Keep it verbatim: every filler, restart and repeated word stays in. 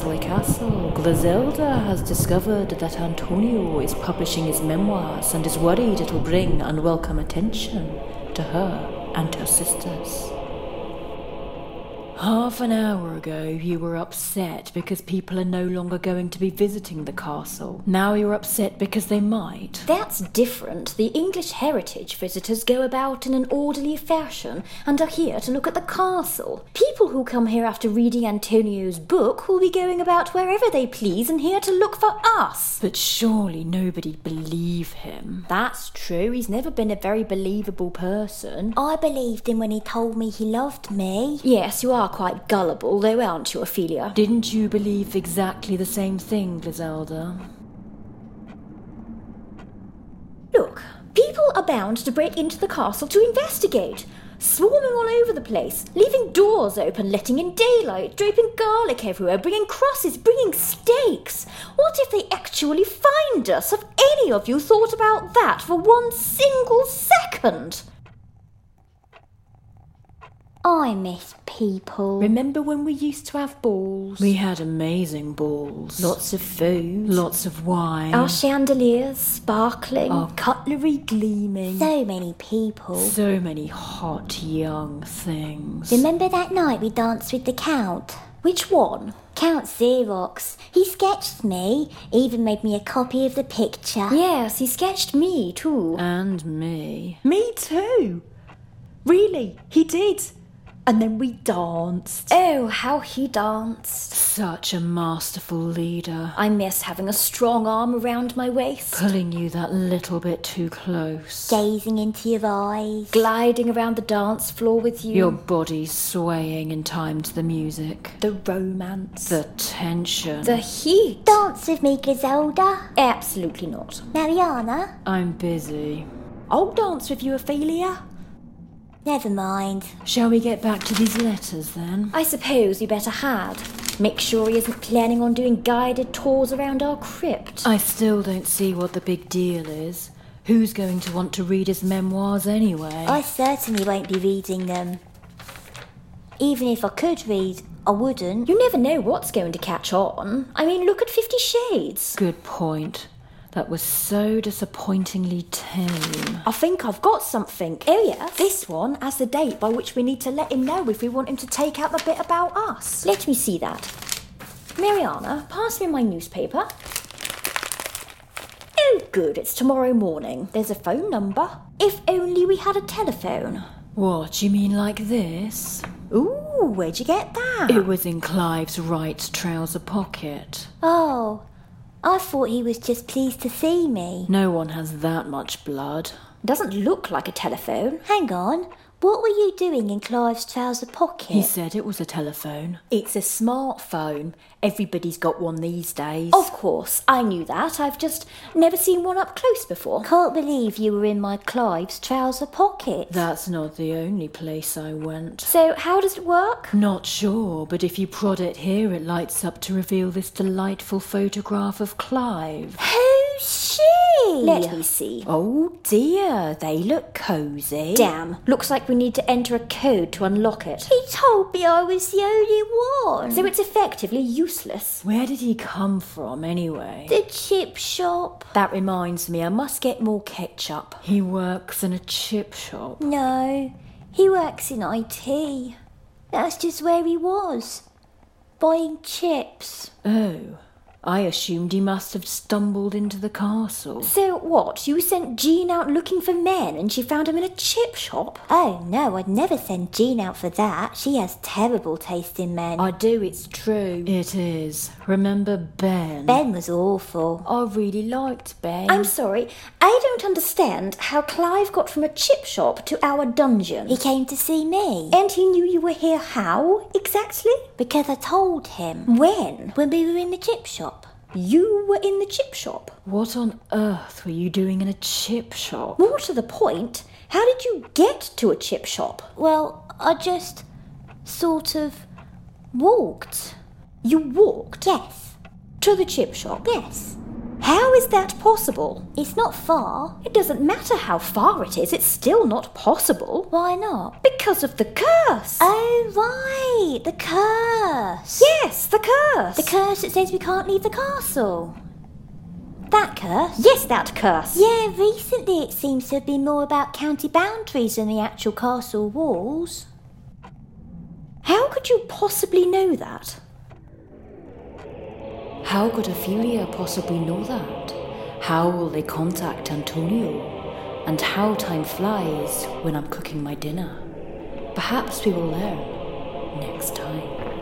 Dursley Castle. Griselda has discovered that Antonio is publishing his memoirs and is worried it'll bring unwelcome attention to her and her sisters. Half an hour ago, you were upset because people are no longer going to be visiting the castle. Now you're upset because they might. That's different. The English heritage visitors go about in an orderly fashion and are here to look at the castle. People who come here after reading Antonio's book will be going about wherever they please and here to look for us. But surely nobody'd believe him. That's true. He's never been a very believable person. I believed him when he told me he loved me. Yes, you are quite gullible, though, aren't you, Ophelia? Didn't you believe exactly the same thing, Griselda? Look, people are bound to break into the castle to investigate, swarming all over the place, leaving doors open, letting in daylight, draping garlic everywhere, bringing crosses, bringing stakes. What if they actually find us? Have any of you thought about that for one single second? I miss people. Remember when we used to have balls? We had amazing balls. Lots of food. Lots of wine. Our chandeliers sparkling. Our cutlery gleaming. So many people. So many hot young things. Remember that night we danced with the Count? Which one? Count Xerox. He sketched me, even made me a copy of the picture. Yes, he sketched me too. And me. Me too. Really, he did. And then we danced. Oh, how he danced. Such a masterful leader. I miss having a strong arm around my waist. Pulling you that little bit too close. Gazing into your eyes. Gliding around the dance floor with you. Your body swaying in time to the music. The romance. The tension. The heat. Dance with me, Griselda. Absolutely not. Mariana? I'm busy. I'll dance with you, Ophelia. Never mind. Shall we get back to these letters then? I suppose we better had. Make sure he isn't planning on doing guided tours around our crypt. I still don't see what the big deal is. Who's going to want to read his memoirs anyway? I certainly won't be reading them. Even if I could read, I wouldn't. You never know what's going to catch on. I mean, look at Fifty Shades. Good point. That was so disappointingly tame. I think I've got something. Oh, yes? This one has the date by which we need to let him know if we want him to take out the bit about us. Let me see that. Mariana, pass me my newspaper. Oh, good, it's tomorrow morning. There's a phone number. If only we had a telephone. What, you mean like this? Ooh, where'd you get that? It was in Clive's right trouser pocket. Oh, I thought he was just pleased to see me. No one has that much blood. Doesn't look like a telephone. Hang on. What were you doing in Clive's trouser pocket? He said it was a telephone. It's a smartphone. Everybody's got one these days. Of course, I knew that. I've just never seen one up close before. Can't believe you were in my Clive's trouser pocket. That's not the only place I went. So how does it work? Not sure, but if you prod it here, it lights up to reveal this delightful photograph of Clive. Who's she? Let me see. Oh dear, they look cosy. Damn, looks like we need to enter a code to unlock it. He told me I was the only one. So it's effectively useless. Where did he come from, anyway? The chip shop. That reminds me, I must get more ketchup. He works in a chip shop. No, he works in I T. That's just where he was. Buying chips. Oh, I assumed he must have stumbled into the castle. So what, you sent Jean out looking for men and she found him in a chip shop? Oh no, I'd never send Jean out for that. She has terrible taste in men. I do, it's true. It is. Remember Ben? Ben was awful. I really liked Ben. I'm sorry, I don't understand how Clive got from a chip shop to our dungeon. He came to see me. And he knew you were here how, exactly? Because I told him. When? When we were in the chip shop. You were in the chip shop? What on earth were you doing in a chip shop? More to the point, how did you get to a chip shop? Well, I just sort of walked. You walked? Yes. To the chip shop? Yes. How is that possible? It's not far. It doesn't matter how far it is, it's still not possible. Why not? Because of the curse. Oh, right. The curse. Yes, the curse. The curse that says we can't leave the castle. That curse? Yes, that curse. Yeah, recently it seems to have been more about county boundaries than the actual castle walls. How could you possibly know that? How could Ophelia possibly know that? How will they contact Antonio? And how time flies when I'm cooking my dinner? Perhaps we will learn next time.